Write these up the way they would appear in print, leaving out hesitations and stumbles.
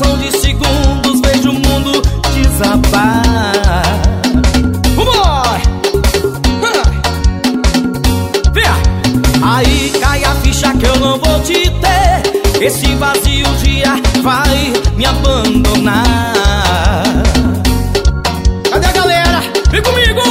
fração de segundos vejo o mundo desabar. Vambora! Aí cai a ficha que eu não vou te ter. Esse vazio um dia vai me abandonar. Cadê a galera? Vem comigo!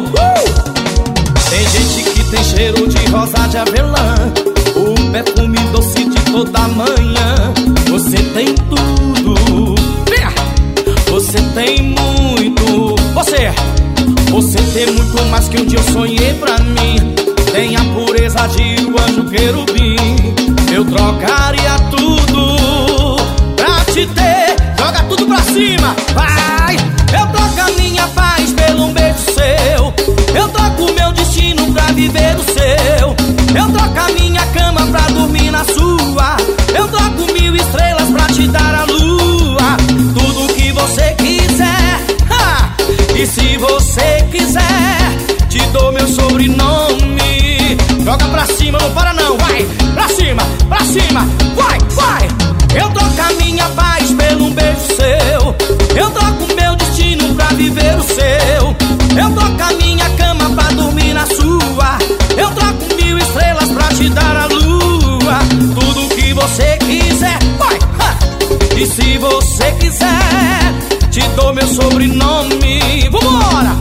Tem gente que tem cheiro de rosa de avelã, o perfume doce de toda manhã. Você tem tudo, você tem muito. Você tem muito mais que um dia eu sonhei pra mim. Tem a pureza de um anjo querubim. Eu trocaria tudo pra te ter. Joga tudo pra cima, vai! Eu troco a minha paz pelo um beijo seu. Eu troco o meu destino pra viver o seu. Eu troco a minha cama pra dormir na sua. Eu troco 1000 estrelas pra te dar a lua. Tudo que você quiser, ha! E se você quiser, te dou meu sobrenome. Joga pra cima, não para não, vai! Pra cima, vai, vai! Eu troco a minha paz pelo um beijo seu. Eu troco o meu destino pra viver o seu. Eu troco a minha cama pra dormir na sua. Eu troco 1000 estrelas pra te dar a lua. Tudo que você quiser, vai! Ha! E se você quiser, te dou meu sobrenome. Vambora!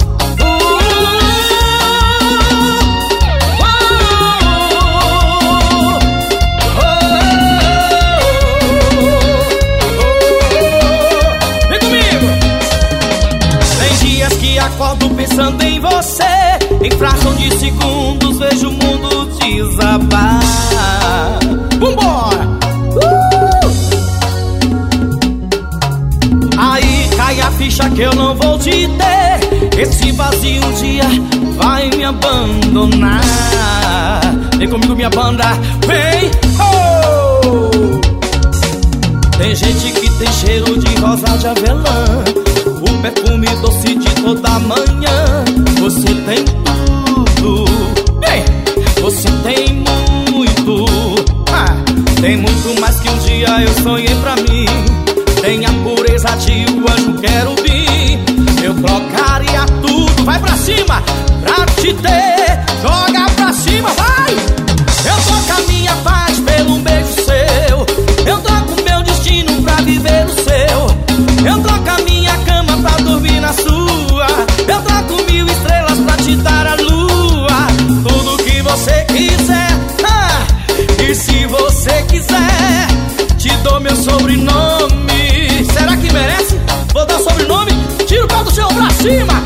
Acordo pensando em você. Em fração de segundos vejo o mundo desabar. Vambora! Aí cai a ficha que eu não vou te ter. Esse vazio um dia vai me abandonar. Vem comigo minha banda, vem! Oh! Tem gente que tem cheiro de rosa de avelã, o perfume doce de toda manhã. Você tem tudo, ei, você tem muito, tem muito mais que um dia eu sonhei pra mim. Tem a pureza de um anjo querubim. Eu trocaria tudo, vai pra cima, pra te ter. Joga pra cima, vai! Eu troco a minha paz pelo um beijo seu. Eu troco o meu destino pra viver o seu. Eu troco a minha cama pra dormir na sua. Eu troco 1000 estrelas pra te dar a lua. Tudo que você quiser, e se você quiser, te dou meu sobrenome. Será que merece? Vou dar o sobrenome. Tira o pé do chão pra cima.